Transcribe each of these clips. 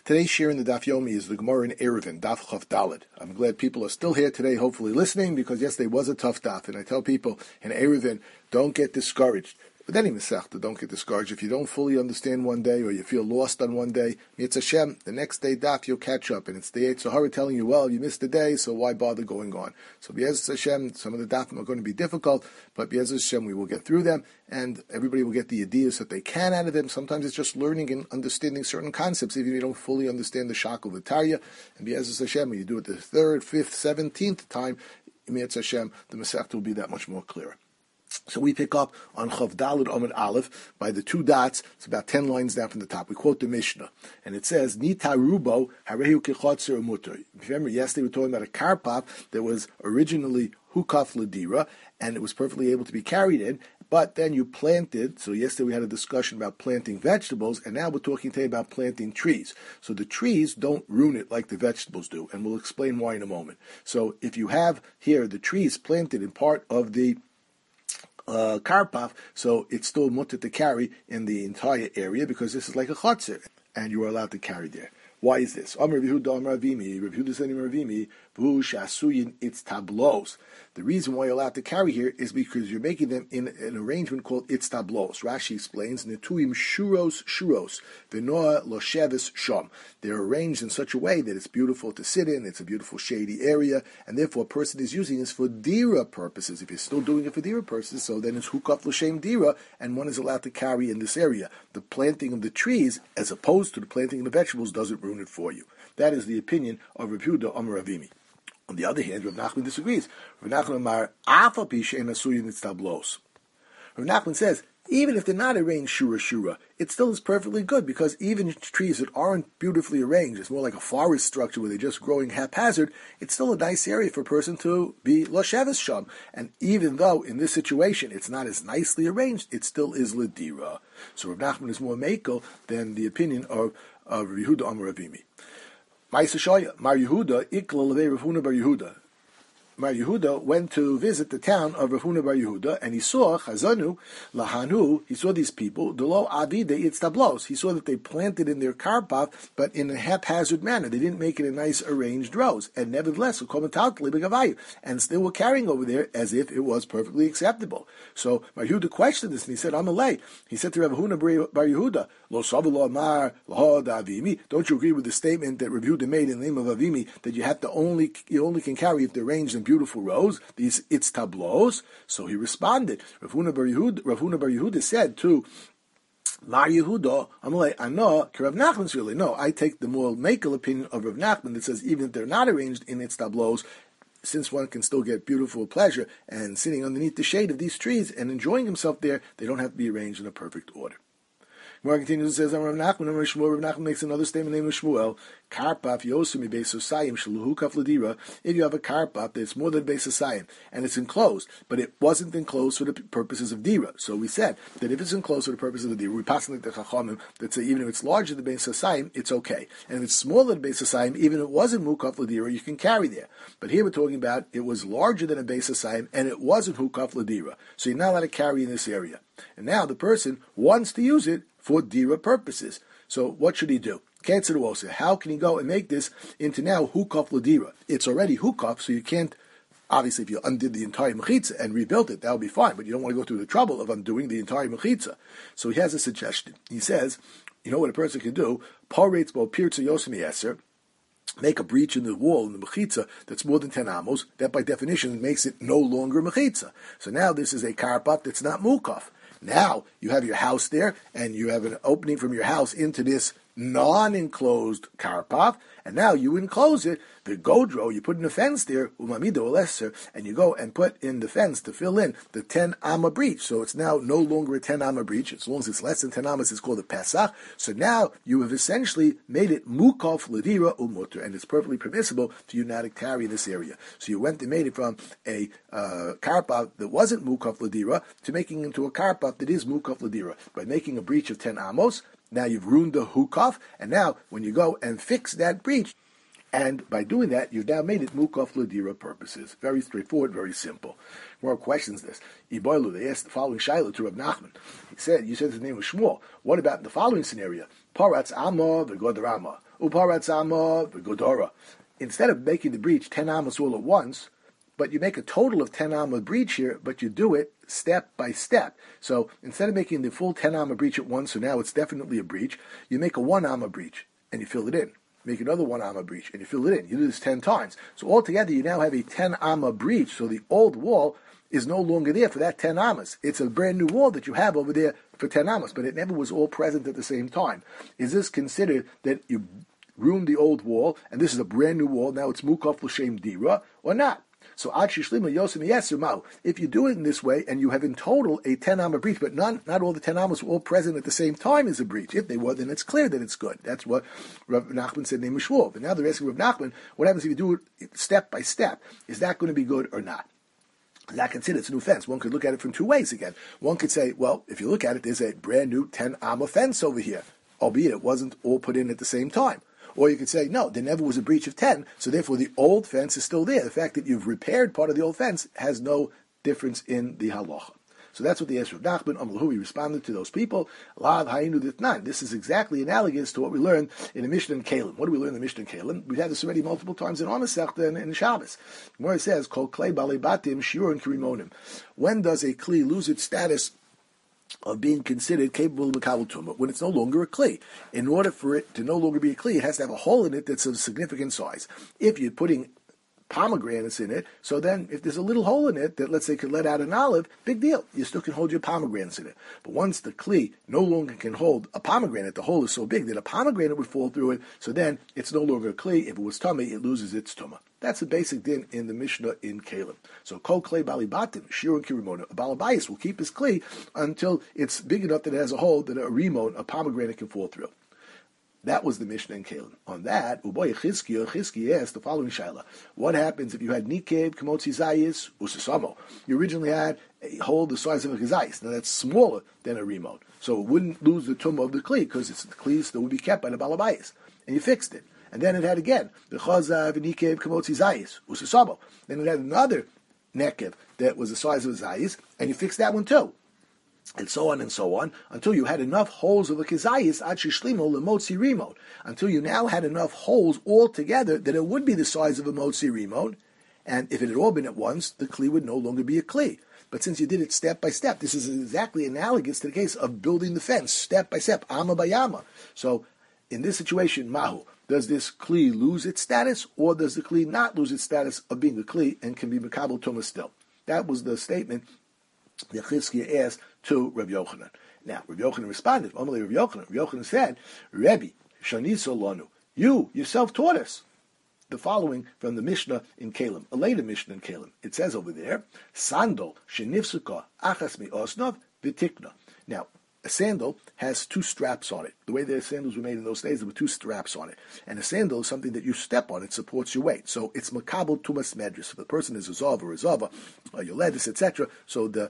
Today's share in the Daf Yomi is the Gemara in Eruvin, Daf Chav Daled. I'm glad people are still here today, hopefully listening, because yesterday was a tough daf. And I tell people in Eruvin, don't get discouraged. With any Masechta, don't get discouraged. If you don't fully understand one day or you feel lost on one day, Yitz Hashem, the next day daf, you'll catch up. And it's the Yetzer Hara telling you, well, you missed the day, so why bother going on? So B'Yez Hashem, some of the dafim are going to be difficult, but B'Yez Hashem, we will get through them, and everybody will get the ideas that they can out of them. Sometimes it's just learning and understanding certain concepts, even if you don't fully understand the Shak of the Tarya. And B'Yez Hashem, when you do it the 3rd, 5th, 17th time, Yitz Hashem, the Masechta will be that much more clearer. So we pick up on Chav Daled Amud Aleph by the 2 dots. It's about 10 lines down from the top. We quote the Mishnah, and it says, Nita Rubo Harehu Kechotzer Umuter. Remember, yesterday we were talking about a karpaf that was originally Hukaf Ladira, and it was perfectly able to be carried in, but then you planted. So yesterday we had a discussion about planting vegetables, and now we're talking today about planting trees. So the trees don't ruin it like the vegetables do, and we'll explain why in a moment. So if you have here the trees planted in part of the karpaf, so it's still mutter to carry in the entire area because this is like a chotzer, and you are allowed to carry there. Why is this? Amar Yehuda Amar Avimi, Yehuda said Amar Avimi, V'hu shasuyin its tablos. The reason why you're allowed to carry here is because you're making them in an arrangement called its tablos. Rashi explains, Netuim shuros, v'noa losheves shom. They're arranged in such a way that it's beautiful to sit in, it's a beautiful shady area, and therefore a person is using this for dira purposes. If you're still doing it for dira purposes, so then it's hukaf l'shem dira, and one is allowed to carry in this area. The planting of the trees, as opposed to the planting of the vegetables, doesn't ruin it for you. That is the opinion of Rav Yehuda Amar Avimi. On the other hand, Rav Nachman disagrees. Rav Nachman Amar Afal Pi she'en asuyin tablos. Rav Nachman says, even if they're not arranged shura, it still is perfectly good, because even trees that aren't beautifully arranged, it's more like a forest structure where they're just growing haphazard, it's still a nice area for a person to be losheves sham. And even though in this situation it's not as nicely arranged, it still is ladira. So Rav Nachman is more mekel than the opinion of Rav Yehuda Amar Avimi. Ma'aseh Shoya, Mar Yehuda ikla levei Rav Huna bar Yehuda. Mar Yehuda went to visit the town of Rav Huna bar Yehuda, and he saw Chazanu lahanu. He saw these people delo avide its tablos. He saw that they planted in their karpaf, but in a haphazard manner. They didn't make it in nice arranged rows, and nevertheless, and still were carrying over there as if it was perfectly acceptable. So Mar Yehuda questioned this, and he said, "Amalei." He said to Rav Huna bar Yehuda, "Lo savelo amar lahod avimi." Don't you agree with the statement that Rav Yehuda made in the name of Avimi that you only can carry if they're arranged in beautiful rows, these its tablos? So he responded. Rav Huna bar Yehuda said to Mar Yehuda, I know, Rav Nachman's really. No, I take the more makel opinion of Rav Nachman that says even if they're not arranged in its tablos, since one can still get beautiful pleasure and sitting underneath the shade of these trees and enjoying himself there, they don't have to be arranged in a perfect order. Gemara continues and says, Rav Nachman makes another statement named Shmuel, Karpaf Yosumi Beisosayim Shaluhu Kaf Ladira. If you have a karpaf that's more than Beisosayim and it's enclosed, but it wasn't enclosed for the purposes of Dira. So we said that if it's enclosed for the purposes of the Dira, we pass like the Chachamim that say even if it's larger than Beisosayim, it's okay. And if it's smaller than Beisosayim, even if it wasn't Mukaf Ladira, you can carry there. But here we're talking about it was larger than a Beisosayim and it wasn't Hukaf Ladira. So you're not allowed to carry in this area. And now the person wants to use it for dira purposes. So what should he do? How can he go and make this into now hukaf ladira? It's already hukaf, so you can't. Obviously, if you undid the entire mechitza and rebuilt it, that would be fine. But you don't want to go through the trouble of undoing the entire mechitza. So he has a suggestion. He says, you know what a person can do? Paretz bo pirtza yosem yeser. Make a breach in the wall in the mechitza that's more than 10 amos. That by definition makes it no longer mechitza. So now this is a karpaf that's not mukaf. Now you have your house there, and you have an opening from your house into this non-enclosed karpaf, and now you enclose it. The godro, you put in a fence there, umamido lesser, and you go and put in the fence to fill in the 10 amma breach. So it's now no longer a 10 amma breach. As long as it's less than 10 ammas, it's called a pesach. So now you have essentially made it mukaf ladira umutter, and it's perfectly permissible for you not to carry in this area. So you went and made it from a karpaf that wasn't mukaf ladira to making it into a karpaf that is mukaf ladira. By making a breach of 10 amos, now you've ruined the hukaf, and now when you go and fix that breach, and by doing that, you've now made it mukaf ladira purposes. Very straightforward, very simple. More questions this. Iboilu, they asked the following shaila to Rav Nachman. He said, you said his name was Shmuel. What about in the following scenario? Paratz Amma v'Godorama, Uparatz Amma v'Godora. Instead of making the breach 10 amos all at once, but you make a total of 10 amma breach here, but you do it step by step. So instead of making the full 10 amma breach at once, so now it's definitely a breach, you make a 1 amma breach and you fill it in. Make another 1 amma breach and you fill it in. You do this 10 times. So altogether you now have a 10 amma breach. So the old wall is no longer there for that 10 ammas. It's a brand new wall that you have over there for 10 ammas, but it never was all present at the same time. Is this considered that you ruined the old wall and this is a brand new wall, now it's mukaf l'shem dira, or not? So ad shishlima yosim yeser ma'u. If you do it in this way and you have in total a 10 amma breach, but not all the 10 ammas were all present at the same time as a breach. If they were, then it's clear that it's good. That's what Rav Nachman said in Mishwov. And now they're asking Rav Nachman, what happens if you do it step by step? Is that going to be good or not? That considered it's a new fence. One could look at it from two ways again. One could say, well, if you look at it, there's a brand new 10 amma fence over here, albeit it wasn't all put in at the same time. Or you could say, no, there never was a breach of 10, so therefore the old fence is still there. The fact that you've repaired part of the old fence has no difference in the halacha. So that's what the Yisrael Nachman Amlahu, he responded to those people. Lav Hayinu Ditnan. This is exactly analogous to what we learned in the Mishnah and Kalim. What do we learn in the Mishnah and Kalim? We've had this already multiple times in Masechta and in Shabbos. Where it says, Kol Klei Balei Batim Shiur and Kirimonim. When does a Kli lose its status of being considered capable of Makabel Tumah? When it's no longer a Kli. In order for it to no longer be a Kli, it has to have a hole in it that's of significant size. If you're putting pomegranates in it, so then if there's a little hole in it that, let's say, could let out an olive, big deal. You still can hold your pomegranates in it. But once the Kli no longer can hold a pomegranate, the hole is so big that a pomegranate would fall through it, so then it's no longer a Kli. If it was Tumah, it loses its Tumah. That's the basic din in the Mishnah in Kalim. So Kol Klei Bali Batim, Shir and Kirimona, a Balabayas will keep his Kli until it's big enough that it has a hole that a rimon, a pomegranate, can fall through. That was the Mishnah in Kalim. On that, Uboy Chizkiya asked the following shaila: what happens if you had Nikev, Kamotzi Zayis, Usasamo? You originally had a hole the size of a Chizayis. Now that's smaller than a rimon. So it wouldn't lose the tumah of the Kli, because the Kli still would be kept by the Balabayas. And you fixed it. And then it had again, the Chazav, Nikev, Kamotzi Zayis, Usasamo. Then it had another Nekev that was the size of a Zayis, and you fixed that one too. And so on, until you had enough holes of a kizayis ad shishlimo lemotzi rimon, until you now had enough holes all together that it would be the size of a motzi rimon, and if it had all been at once, the kli would no longer be a kli. But since you did it step by step, this is exactly analogous to the case of building the fence, step by step, amma by amma. So, in this situation, mahu, does this kli lose its status, or does the kli not lose its status of being a kli and can be mekabel tumah still? That was the statement that Chizkiya asked to Rabbi Yochanan. Now, Rabbi Yochanan responded, Rabbi Yochanan said, Rebbe, Shaniso Lanu, you yourself taught us. The following from the Mishnah in Kalim, a later Mishnah in Kalim. It says over there, Sandal, Shenifsuka, Achas mi Osnov, Vitikna. Now, a sandal has two straps on it. The way the sandals were made in those days, there were two straps on it. And a sandal is something that you step on. It supports your weight. So it's makabel tumas medris. If the person is a zav or a zava, or yoledis, etc., so the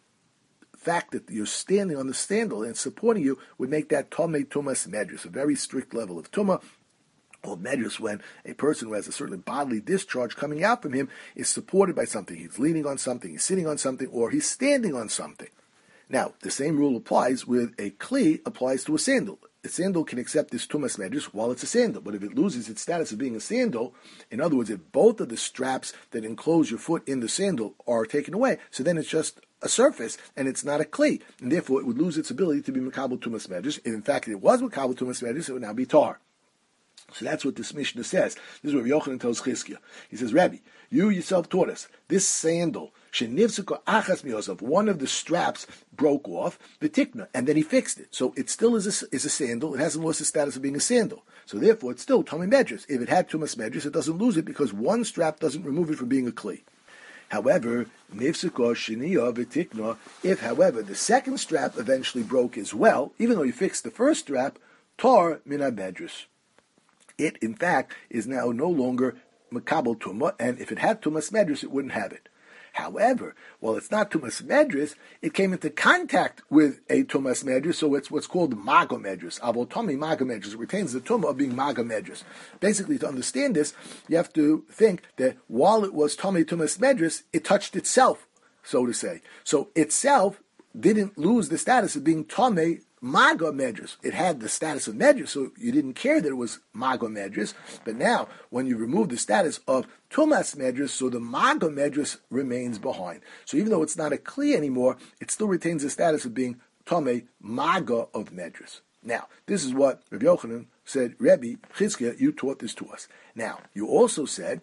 fact that you're standing on the sandal and supporting you would make that tomei tumas medris, a very strict level of tumah, or medris, when a person who has a certain bodily discharge coming out from him is supported by something. He's leaning on something, he's sitting on something, or he's standing on something. Now, the same rule applies with a kli, applies to a sandal. A sandal can accept this tumas medris while it's a sandal, but if it loses its status of being a sandal, in other words, if both of the straps that enclose your foot in the sandal are taken away, so then it's just a surface, and it's not a kli, and therefore it would lose its ability to be makabel tumas medris. If in fact it was makabel tumas medris, it would now be tar. So that's what this Mishnah says. This is what Rabbi Yochanan tells Chizkiya. He says, Rabbi, you yourself taught us, this sandal, shenivsuka achas miosov, one of the straps broke off, the tikna, and then he fixed it. So it still is a sandal. It hasn't lost the status of being a sandal. So therefore, it's still Tomei Medris. If it had Tumas Medris, it doesn't lose it because one strap doesn't remove it from being a kli. However, nifsuka sheniya v'tikna, if, however, the second strap eventually broke as well, even though you fixed the first strap, tar mina medris. It, in fact, is now no longer makabel tumah, and if it had tumas medris, it wouldn't have it. However, while it's not tumas medris, it came into contact with a tumas medris, so it's what's called maga medris. Avotomi maga medris. It retains the tumah of being maga medris. Basically, to understand this, you have to think that while it was tomei tumas medris, it touched itself, so to say. So itself didn't lose the status of being tomei Maga Medris. It had the status of Medris, so you didn't care that it was Maga Medris. But now, when you remove the status of Tumas Medris, so the Maga Medris remains behind. So even though it's not a Kli anymore, it still retains the status of being Tomei Maga of Medris. Now, this is what Rabbi Yochanan said, Rebbe, Chizkiah, you taught this to us. Now, you also said,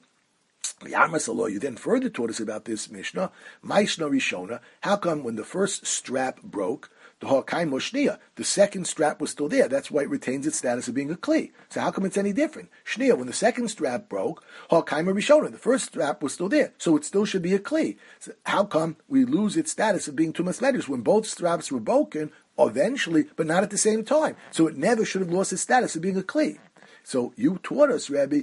you then further taught us about this Mishnah, Maishna Rishona, how come when the first strap broke, the second strap was still there? That's why it retains its status of being a Kli. So how come it's any different? Shnia, when the second strap broke, the first strap was still there, so it still should be a Kli. So how come we lose its status of being Tumas Medris when both straps were broken eventually, but not at the same time? So it never should have lost its status of being a Kli. So you taught us, Rabbi,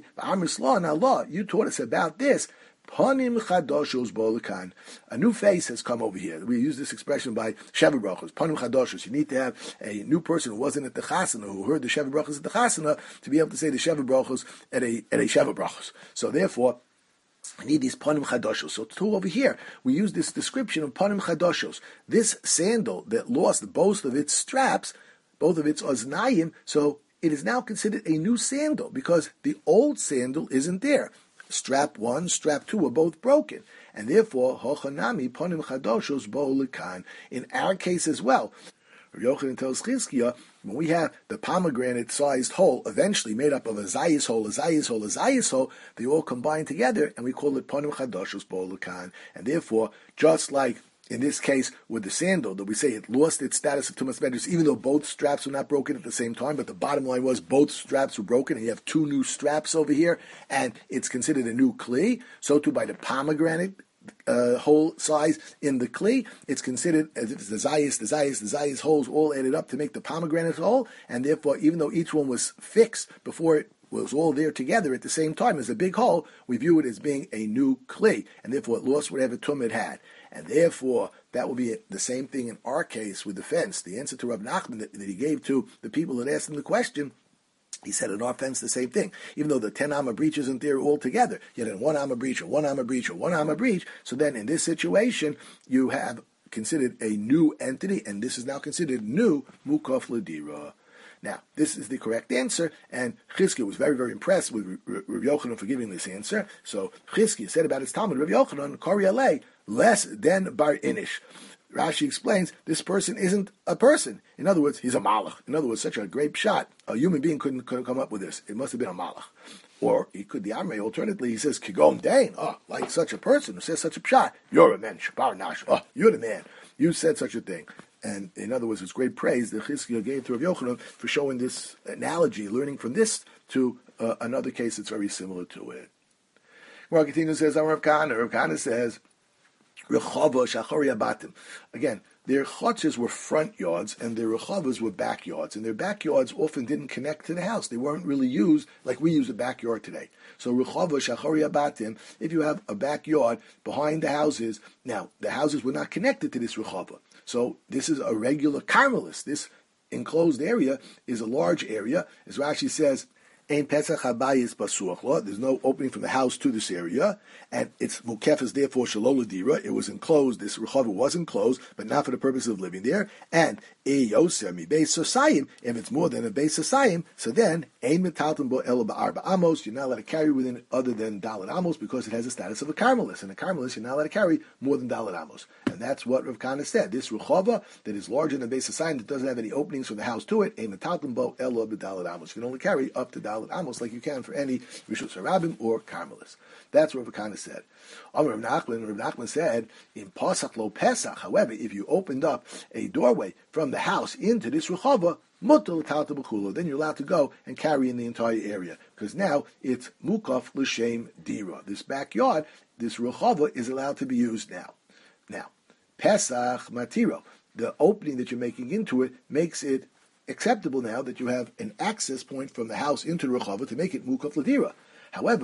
you taught us about this. Panim chadoshos bolikan. A new face has come over here. We use this expression by Sheva Brachos. Panim chadoshos. You need to have a new person who wasn't at the chasana, who heard the Sheva Brachos at the chasana, to be able to say the Sheva Brachos at a Sheva Brachos. So therefore, we need these panim chadoshos. So too over here, we use this description of panim chadoshos. This sandal that lost both of its straps, both of its oznayim, so it is now considered a new sandal because the old sandal isn't there. Strap 1, strap 2 are both broken. And therefore, hochanami ponim chadoshos bo'olikan. In our case as well, Rabbi Yochanan tells Chizkiah, when we have the pomegranate-sized hole, eventually made up of a zayis hole, they all combine together, and we call it ponim chadoshos bo'olikan. And therefore, just like in this case, with the sandal, that we say it lost its status of Tumas Medris, even though both straps were not broken at the same time, but the bottom line was both straps were broken, and you have two new straps over here, and it's considered a new Kli. So too by the pomegranate hole size in the Kli, it's considered as if it's the Zayis holes all added up to make the pomegranate hole, and therefore, even though each one was fixed before it was all there together at the same time as a big hole, we view it as being a new Kli, and therefore it lost whatever tum it had. And therefore, that will be the same thing in our case with the fence. The answer to Rav Nachman that he gave to the people that asked him the question, he said in our fence the same thing. Even though the 10 amma breach isn't there altogether, yet in one amma breach or one amma breach or one amma breach, so then in this situation, you have considered a new entity, and this is now considered new Mukaf Ladira. Now, this is the correct answer, and Chizkiah was very, very impressed with Rav Yochanan for giving this answer. So Chizkiah said about his Talmud, Rav Yochanan, Kari Alei, less than Bar Inish. Rashi explains, this person isn't a person. In other words, he's a malach. In other words, such a great shot. A human being couldn't come up with this. It must have been a malach. Or he could, the Amrei, alternately, he says, Kigom Dain, like such a person who says such a pshat. You're a man, Shabar Nash. You're the man. You said such a thing. And in other words, it's great praise that Chizkiah gave to Rav Yochanan for showing this analogy, learning from this to another case that's very similar to it. Gemara continues, says, Rav Kahana says, Rechava Shachori Abatim. Again, their chutzes were front yards and their rechavas were backyards. And their backyards often didn't connect to the house. They weren't really used like we use a backyard today. So Rechava Shachori Abatim, if you have a backyard behind the houses, now the houses were not connected to this rechava. So this is a regular karmelis. This enclosed area is a large area. As Rashi says, Ein Pesach Habayis Basuach. There's no opening from the house to this area, and it's Mukefes, therefore Shalol Adira. It was enclosed. This Rechava was enclosed, but not for the purpose of living there. And Yoser Mi Beis Sosayim. If it's more than a Beis Sosayim, so then Ein Metalton Bo Elo Ba'arba Amos. You're not allowed to carry within it other than Dalet Amos because it has the status of a karmelis. And a karmelis, you're not allowed to carry more than Dalet Amos. And that's what Rav Kahana said. This Rechava that is larger than a Beis Sosayim that doesn't have any openings from the house to it, Ein Metalton Bo Elo B'Dalet Amos. You can only carry up to Dalet Amos like you can for any Rishus Harabim or Karmelis. That's what Rav Kahana said. Rav Nachman said, in Pasach lo Pesach, however, if you opened up a doorway from the house into this Rechava, mutal talta b'chulo, then you're allowed to go and carry in the entire area. Because now it's mukaf l'shem dira. This backyard, this Rechava is allowed to be used now. Now, Pesach matiro, the opening that you're making into it makes it acceptable now that you have an access point from the house into the Rechava to make it mukaf l'dira. However,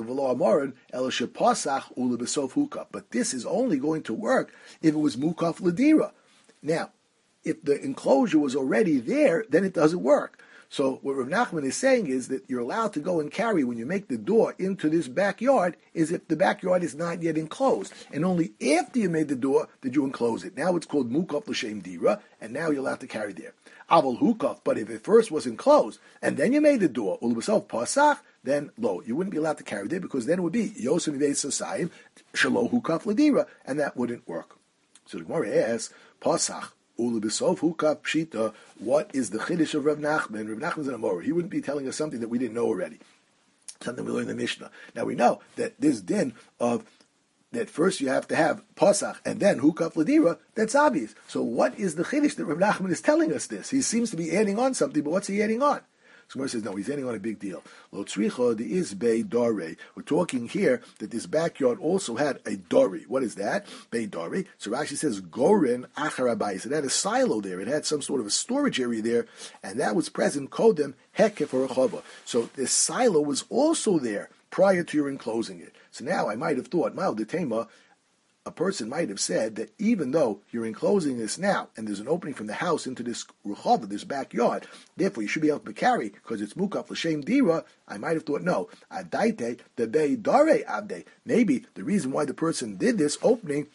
but this is only going to work if it was mukaf l'dira. Now, if the enclosure was already there, then it doesn't work. So what Rav Nachman is saying is that you're allowed to go and carry when you make the door into this backyard is if the backyard is not yet enclosed. And only after you made the door did you enclose it. Now it's called mukaf l'shem dira, and now you're allowed to carry there. Avol hukaf, but if it first was enclosed and then you made the door, ulubasov pasach, then lo, you wouldn't be allowed to carry there because then it would be Yosem Beis Sasayim Shalo Hukaf Ladira, and that wouldn't work. So the Gemara asks, Pasach ulubasov hukaf pshita. What is the chiddush of Rav Nachman? Rav Nachman's an Amor. He wouldn't be telling us something that we didn't know already, something we learned in the Mishnah. Now we know that this din of that first you have to have Pasach and then Hukaf Ladira, that's obvious. So what is the chiddush that Rav Nachman is telling us this? He seems to be adding on something, but what's he adding on? So Gemara says, no, he's adding on a big deal. Lo tzricha de is bei dore. We're talking here that this backyard also had a dore. What is that? Bei dore. So Rashi says, goren achar abayis. It had a silo there. It had some sort of a storage area there, and that was present kodem hekef or chava. So this silo was also there prior to your enclosing it. So now I might have thought, Mal detema, a person might have said that even though you're enclosing this now, and there's an opening from the house into this ruchava, this backyard, therefore you should be able to carry, because it's mukaf l'shem dira, I might have thought, no, adaite the bei dare abde. Maybe the reason why the person did this opening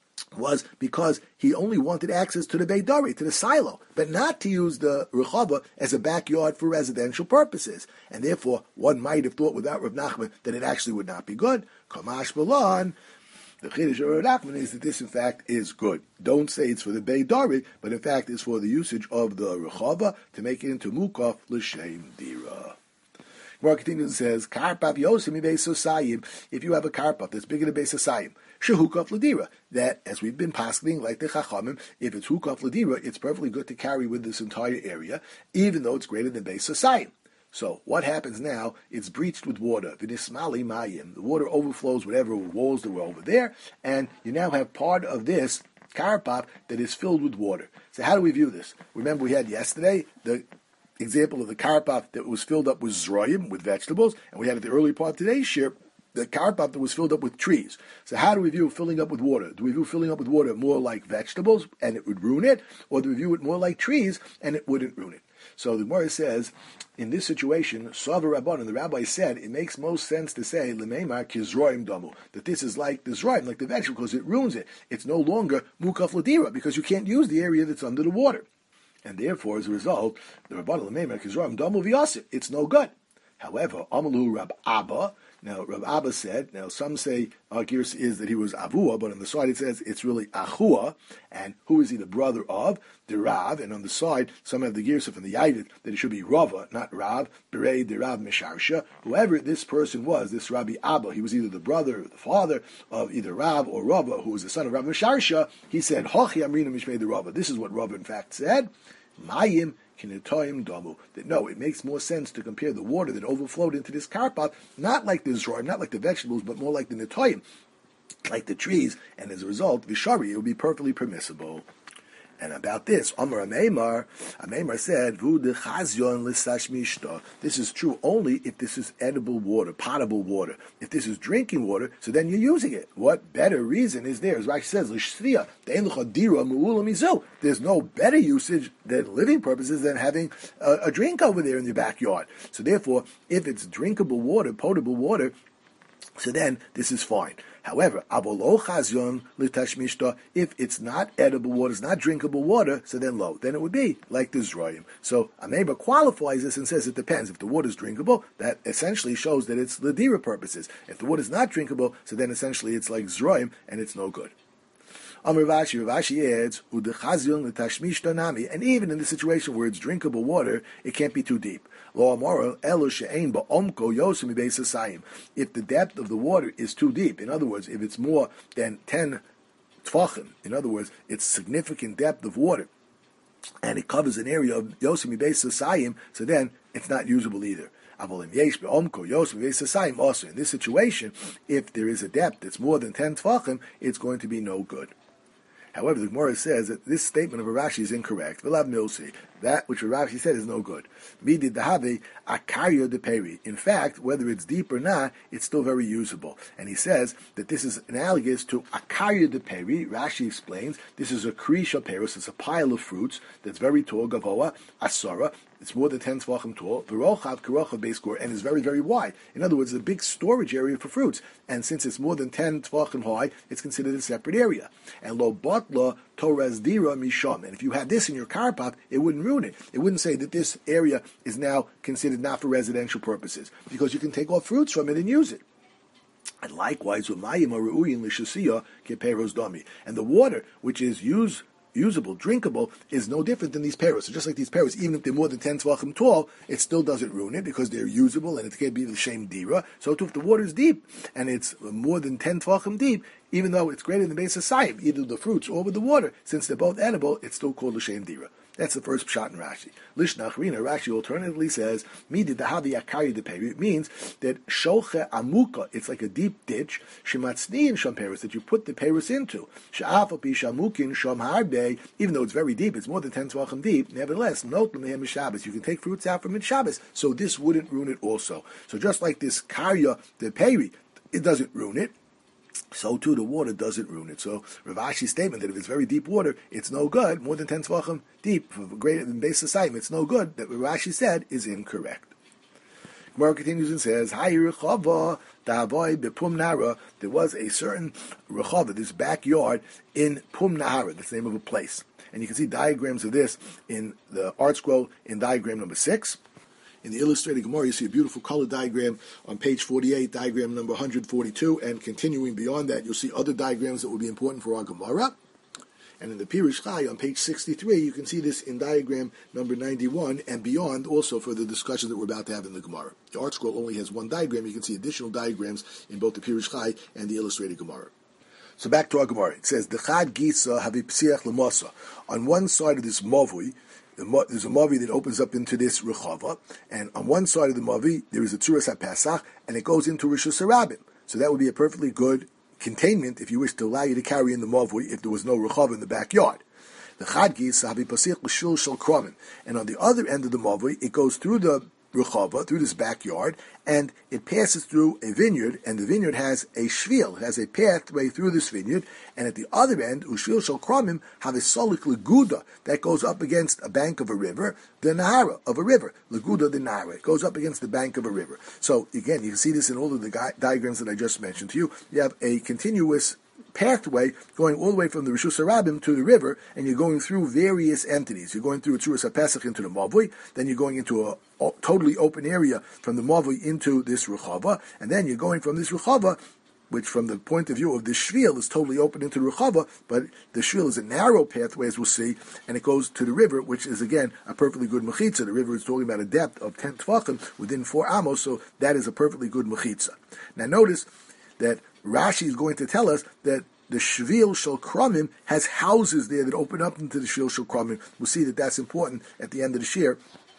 was because he only wanted access to the bei dare, to the silo, but not to use the ruchava as a backyard for residential purposes. And therefore, one might have thought without Rav Nachman that it actually would not be good. Kamash balan. The chiddush of Rav Nachman is that this, in fact, is good. Don't say it's for the bei dare, but in fact, it's for the usage of the rechava to make it into mukaf l'shem dira. Gemara continues and says, "Karpav yosim beis sosayim." If you have a karpav that's bigger than beis sosayim, shehukaf l'dira. That, as we've been paskening, like the chachamim, if it's hukaf l'dira, it's perfectly good to carry with this entire area, even though it's greater than beis sosayim. So what happens now? It's breached with water. V'nismali mayim. The water overflows whatever walls that were over there, and you now have part of this karpap that is filled with water. So how do we view this? Remember we had yesterday the example of the karpap that was filled up with zroyim, with vegetables, and we had at the early part of today's shir the karpap that was filled up with trees. So how do we view filling up with water? Do we view filling up with water more like vegetables and it would ruin it, or do we view it more like trees and it wouldn't ruin it? So the Gemara says, in this situation, Savar Rabban, and the rabbi said, it makes most sense to say, L'meimar kizroim damu, that this is like the zroim, like the vegetable, because it ruins it. It's no longer mukaf l'dira, because you can't use the area that's under the water. And therefore, as a result, the Rabban, L'meimar kizroim damu v'yasir, it's no good. However, Amalu Rab Abba, now Rab Abba said, now some say our Girs is that he was Avua, but on the side it says it's really Achua, and who is he the brother of? The Rav, and on the side some have the Girs from the Yidit that it should be Rava, not Rav, Berei the Rav Misharsha. Whoever this person was, this Rabbi Abba, he was either the brother or the father of either Rav or Rava, who was the son of Rav Misharsha. He said, Hochi Amrina Mishmei the Rava. This is what Rava in fact said. Mayim damu. That no, it makes more sense to compare the water that overflowed into this karpot, not like the zroim, not like the vegetables, but more like the netoim, like the trees, and as a result, vishari, it would be perfectly permissible. And about this, Amar Ameimar said, Vu de chazyon l'sash mishta. This is true only if this is edible water, potable water. If this is drinking water, so then you're using it. What better reason is there? As Rashi says, l'shriya, de'en l'chadira mu'ula mizu. There's no better usage than living purposes than having a drink over there in your backyard. So therefore, if it's drinkable water, potable water, so then this is fine. However, if it's not edible water, it's not drinkable water, so then then it would be like the zroim. So Ameba qualifies this and says it depends. If the water is drinkable, that essentially shows that it's ladira purposes. If the water is not drinkable, so then essentially it's like zroim and it's no good. Rashi adds, and even in the situation where it's drinkable water, it can't be too deep. If the depth of the water is too deep, in other words, if it's more than 10 tfachim, in other words, it's significant depth of water, and it covers an area of Yosim Beis Sasayim, so then it's not usable either. In this situation, if there is a depth that's more than 10 tfachim, it's going to be no good. However, the Gemara says that this statement of Rashi is incorrect. That which Rashi said is no good. In fact, whether it's deep or not, it's still very usable. And he says that this is analogous to akarya de peri. Rashi explains this is a krisha perus. It's a pile of fruits that's very tall. Gavoa asara. It's more than 10 tvachim tall. V'rochav karochav beiskor, and is very, very wide. In other words, it's a big storage area for fruits. And since it's more than 10 tvachim high, it's considered a separate area. And lo batla toraz dira misham. And if you had this in your karpap, it wouldn't ruin it. It wouldn't say that this area is now considered not for residential purposes, because you can take off fruits from it and use it. And likewise, and the water, which is usable, drinkable, is no different than these peros. So just like these peros, even if they're more than 10 tvachim tall, it still doesn't ruin it because they're usable and it can be the shem dira. So too, if the water is deep and it's more than 10 tvachim deep, even though it's greater than the base of sayim, either the fruits or with the water, since they're both edible, it's still called the shem dira. That's the first pshat in Rashi. Lishnach Rina, Rashi alternatively says, Midi dahavi akari de peri. It means that sholche amuka, it's like a deep ditch, shematzniin sham peris, that you put the peris into. She'af api shamukin sham harbe, even though it's very deep, it's more than 10 tvachim deep, nevertheless, not l'mehem Shabbos. You can take fruits out from it Shabbos, so this wouldn't ruin it also. So just like this karya de peri, it doesn't ruin it. So too the water doesn't ruin it. So Rav Ashi's statement that if it's very deep water, it's no good, more than 10 tvachim deep, greater than base of sayim, it's no good, that Rav Ashi said is incorrect. Gemara continues and says, there was a certain rechava, this backyard in Pum Nahara, that's the name of a place. And you can see diagrams of this in the art scroll in diagram number 6. In the illustrated Gemara, you see a beautiful color diagram on page 48, diagram number 142, and continuing beyond that, you'll see other diagrams that will be important for our Gemara. And in the Pirush Chai on page 63, you can see this in diagram number 91 and beyond, also for the discussion that we're about to have in the Gemara. The art scroll only has one diagram. You can see additional diagrams in both the Pirush Chai and the illustrated Gemara. So back to our Gemara. It says, Dechad Gisa Havi Psiach Lemasa. On one side of this Mavui, there's a mavi that opens up into this rechava, and on one side of the mavi there is a tzuras HaPesach, and it goes into Rishus HaRabim. So that would be a perfectly good containment if you wish to allow you to carry in the mavi if there was no rechava in the backyard. The chadgis havi pasich l'shil shel kramim, and on the other end of the mavi it goes through the rechava, through this backyard, and it passes through a vineyard, and the vineyard has a shvil, it has a pathway through this vineyard, and at the other end, ushvil shel kramim, have a solik leguda that goes up against a bank of a river, the nahara of a river, leguda the nahara, it goes up against the bank of a river. So again, you can see this in all of the diagrams that I just mentioned to you. You have a continuous pathway going all the way from the Rishus HaRabim to the river, and you're going through various entities. You're going through a Tzuras HaPesach into the Mavui, then you're going into a totally open area from the Mavui into this Rechava, and then you're going from this Rechava, which from the point of view of the Shvil is totally open into the Rechava, but the Shvil is a narrow pathway, as we'll see, and it goes to the river, which is again a perfectly good Mechitza. The river is talking about a depth of 10 Tvachim within 4 Amos, so that is a perfectly good Mechitza. Now notice that Rashi is going to tell us that the Shvil Shel Kramim has houses there that open up into the Shvil Shel Kramim. We'll see that that's important at the end of the shir,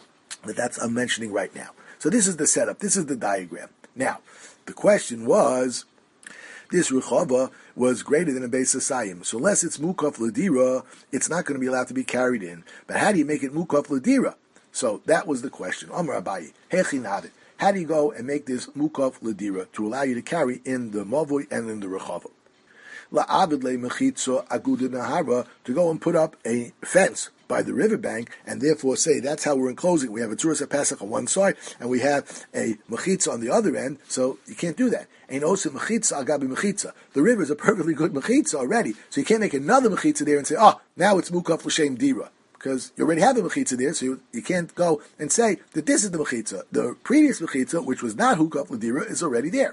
that I'm mentioning right now. So this is the setup. This is the diagram. Now, the question was, this Rechava was greater than a base of Sayim. So unless it's Mukaf Ladira, it's not going to be allowed to be carried in. But how do you make it Mukaf Ladira? So that was the question. Amar Abayi, Hechi Navid. How do you go and make this Mukaf Ladira to allow you to carry in the Mavui and in the Rechava? La'abid le mechitzo aguda nahara, to go and put up a fence by the riverbank, and therefore say that's how we're enclosing. We have a Tzuras HaPesach on one side, and we have a mechitza on the other end, so you can't do that. Ain't also mechitza agabi mechitza. The river is a perfectly good mechitza already, so you can't make another mechitza there and say, now it's mukaf l'shem dira, because you already have a mechitza there, so you can't go and say that this is the mechitza. The previous mechitza, which was not hukaf l'dira, is already there.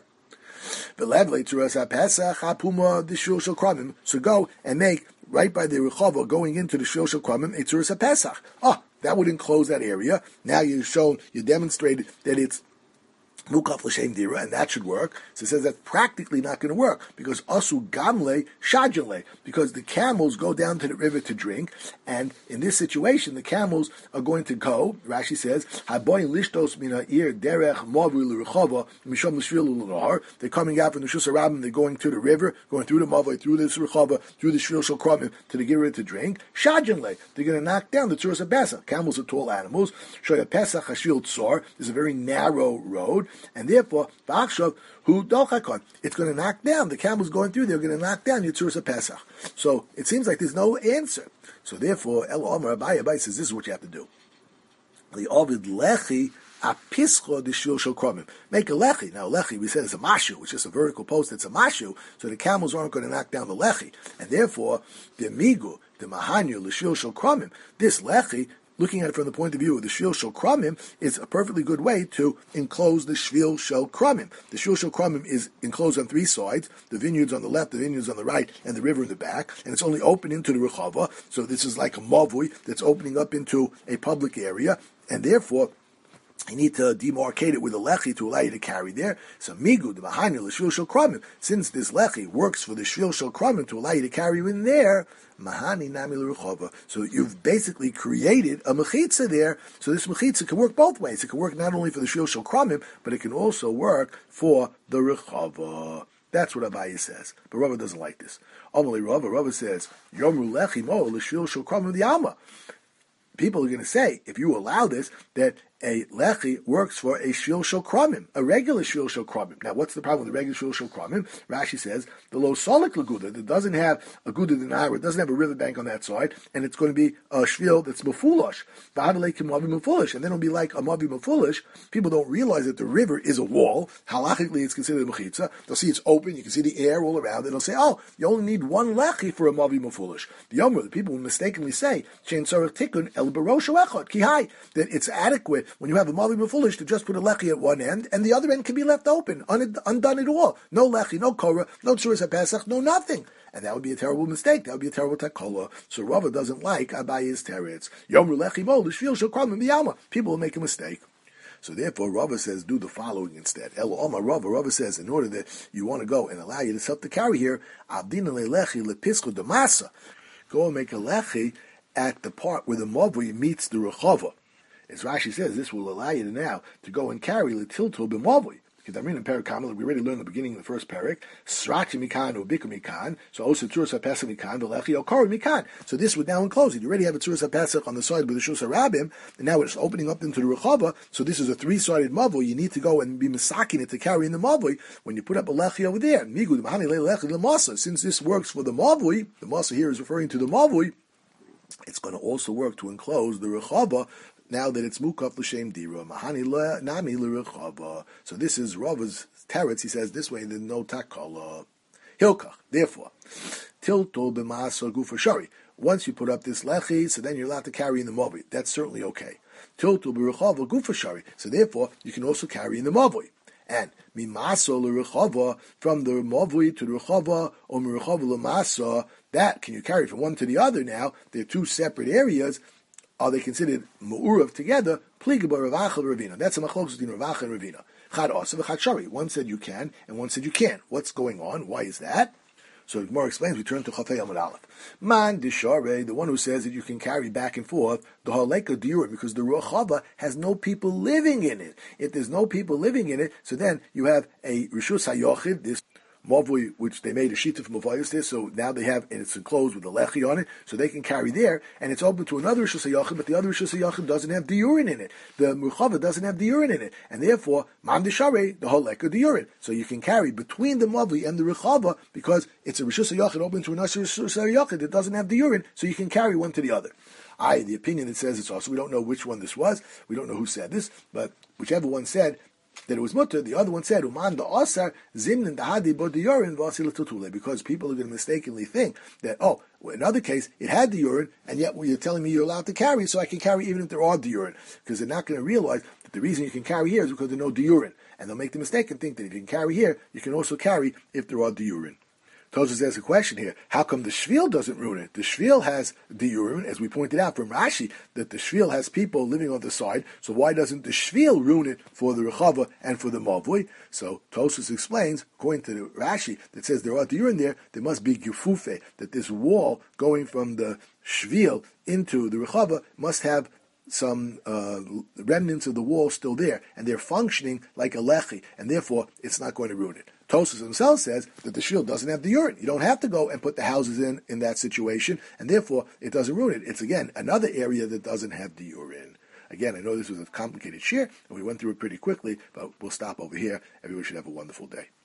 So go and make, right by the Rechava, going into the Shil Shel Kramim, a Tzuras HaPesach. That would enclose that area. Now you demonstrated that it's Mukaf l'shem dira, and that should work. So it says that's practically not going to work, because asu gamle shajale, because the camels go down to the river to drink, and in this situation, the camels are going to go, Rashi says, haboyin lishtos mina ir derech mavu l'rechava misham l'shvil l'nahar. They're coming out from the Rishus HaRabim, they're going to the river, going through the Mavoi, through this Rechava, through the Shvil Shel Kramim, to the Gira to drink. Shajale, they're going to knock down the Tzuras HaPesach. Camels are tall animals. Shoya Pesach Hashil Tzor, is a very narrow road, and therefore, V'achshav Hu Dochakon, it's going to knock down, the camels going through, they're going to knock down your Tzuras HaPesach. So, it seems like there's no answer. So therefore, El Omer Abai says, this is what you have to do. The Ovid Lechi Apischo the Shvil Shel Kramim. Make a lechi. Now lechi, we said, is a mashu, which is a vertical post that's a mashu, so the camels aren't going to knock down the lechi. And therefore, the migu, the mahanyu, the Shvil Shel Kramim, this lechi, looking at it from the point of view of the Shvil Shel Kramim, is a perfectly good way to enclose the Shvil Shel Kramim. The Shvil Shel Kramim is enclosed on three sides, the vineyards on the left, the vineyards on the right, and the river in the back, and it's only open into the Rechava, so this is like a mavui that's opening up into a public area, and therefore, you need to demarcate it with a lechi to allow you to carry there. So migu the mahani l'shvil shel kramim. Since this lechi works for the shvil shel kramim to allow you to carry in there, mahani nami l'rechava. So you've basically created a mechitza there. So this mechitza can work both ways. It can work not only for the shvil shel kramim, but it can also work for the rechava. That's what Abaye says. But Rava doesn't like this. Amalei Rava says, Yomru lechi mo l'shvil shel kramim the alma. People are going to say, if you allow this, that a lechi works for a shvil shel kramim, a regular shvil shel kramim. Now, what's the problem with the regular shvil shel kramim? Rashi says the lo solik laguda that doesn't have a guda denara, it doesn't have a riverbank on that side, and it's going to be a shvil that's mefulish. And then it'll be like a mavi mefulish. People don't realize that the river is a wall. Halachically, it's considered a mechitza. They'll see it's open. You can see the air all around. And they'll say, oh, you only need one lechi for a mavi mefulish. The people will mistakenly say, shein tzarich tikun el barosho echad ki hai, that it's adequate when you have a mavi mefulish to just put a lechi at one end, and the other end can be left open, undone at all. No lechi, no korah, no tzuras HaPesach, no nothing. And that would be a terrible mistake. That would be a terrible takola. So Rava doesn't like Abaye's teretz. Yomru lechi mo l'shvil shel kramim b'yalma. People will make a mistake. So therefore, Rava says, do the following instead. Elo Omar Rava says, in order that you want to go and allow yourself to carry here, abdina lechi lepischu demasa. Go and make a lechi at the part where the mavui meets the rechava. As Rashi says, this will allow you now to go and carry l'tiltul b'mavui. Kedamin and Perik Kamal, we already learned in the beginning of the first Perik, Srachi mikan or Bika mikan, so also Tzuras HaPesach mikan, V'lechi Okor mikan. So this would now enclose it. You already have a Tzuras HaPesach on the side with the Shus HaRabim, and now it's opening up into the Rechava, so this is a three-sided mavui. You need to go and be masaking it to carry in the mavui when you put up a lechi over there. Migu d'mahani le'lechi l'masa. Since this works for the mavui, the masa here is referring to the mavui, it's going to also work to enclose the Rechava, now that it's mukaf l'shem dira, mahani nami l'rechava. So this is Rava's teretz. He says this way, there's no takala. Hilkach. Therefore, tiltul b'maasor gufa shari. Once you put up this lechi, so then you're allowed to carry in the mavui. That's certainly okay. Tiltul b'rechava gufa shari. So therefore, you can also carry in the mavui. And mimaso l'rechava, from the mavui to the rechava, or m'rechava l'masa, that can you carry from one to the other now? They're two separate areas. Are they considered mu'urav together? Pligaba Rav Acha Ravina. That's a machlokes between Rav Acha and Ravina. Chad Asa v'chad Shari. One said you can, and one said you can't. What's going on? Why is that? So the Gemara explains. We turn to Chafei Amud Aleph. Man Dishare, the one who says that you can carry back and forth the haleka diurim, because the Rechava has no people living in it. If there's no people living in it, so then you have a Rishus HaYochid, this mavui, which they made a shita from Mavayos there, so now they have, and it's enclosed with a lechi on it, so they can carry there, and it's open to another Rishus HaYachid, but the other Rishus HaYachid doesn't have diurin in it. The Murchava doesn't have diurin in it, and therefore, Mam Deshare, the whole leka diurin. So you can carry between the mavui and the Rechava, because it's a Rishus HaYachid open to another Rishus HaYachid that doesn't have diurin, so you can carry one to the other. The opinion that says it's also, we don't know which one this was, we don't know who said this, but whichever one said that it was mutter, the other one said, Uman the Asar, Zimnin the Hadi Bodiorin Vasila Tutule, because people are going to mistakenly think that, oh, in another case, it had the urine, and yet you're telling me you're allowed to carry, so I can carry even if there are urine, because they're not going to realize that the reason you can carry here is because there's no urine, and they'll make the mistake and think that if you can carry here, you can also carry if there are urine. Tosfos asks a question here. How come the Shvil doesn't ruin it? The Shvil has diurim, as we pointed out from Rashi, that the Shvil has people living on the side, so why doesn't the Shvil ruin it for the Rechava and for the Mavui? So Tosfos explains, according to the Rashi, that says there are diurim there must be gefufe, that this wall going from the Shvil into the Rechava must have some remnants of the wall still there, and they're functioning like a lechi, and therefore it's not going to ruin it. Tosfos himself says that the shield doesn't have the urine. You don't have to go and put the houses in that situation, and therefore it doesn't ruin it. It's, again, another area that doesn't have the urine. Again, I know this was a complicated share, and we went through it pretty quickly, but we'll stop over here. Everyone should have a wonderful day.